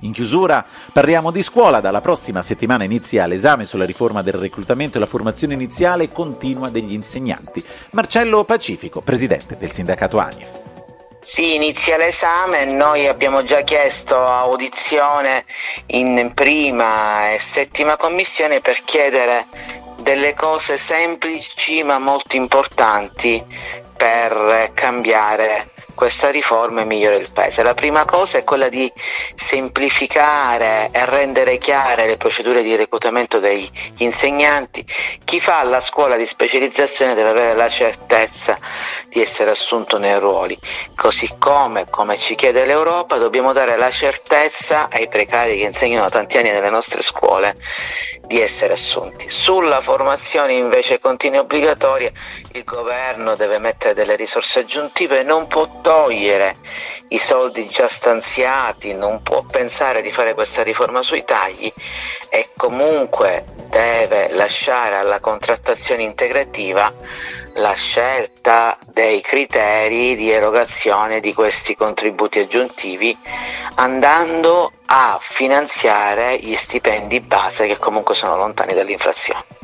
In chiusura parliamo di scuola. Dalla prossima settimana inizia l'esame sulla riforma del reclutamento e la formazione iniziale continua degli insegnanti. Marcello Pacifico, presidente del sindacato ANIF. Sì, inizia l'esame, noi abbiamo già chiesto audizione in prima e settima commissione per chiedere delle cose semplici ma molto importanti per cambiare questa riforma e migliorare il paese. La prima cosa è quella di semplificare e rendere chiare le procedure di reclutamento degli insegnanti. Chi fa la scuola di specializzazione deve avere la certezza di essere assunto nei ruoli, così come ci chiede l'Europa dobbiamo dare la certezza ai precari che insegnano tanti anni nelle nostre scuole di essere assunti. Sulla formazione invece continua e obbligatoria il governo deve mettere delle risorse aggiuntive, non può togliere i soldi già stanziati, non può pensare di fare questa riforma sui tagli e comunque deve lasciare alla contrattazione integrativa la scelta dei criteri di erogazione di questi contributi aggiuntivi, andando a finanziare gli stipendi base che comunque sono lontani dall'inflazione.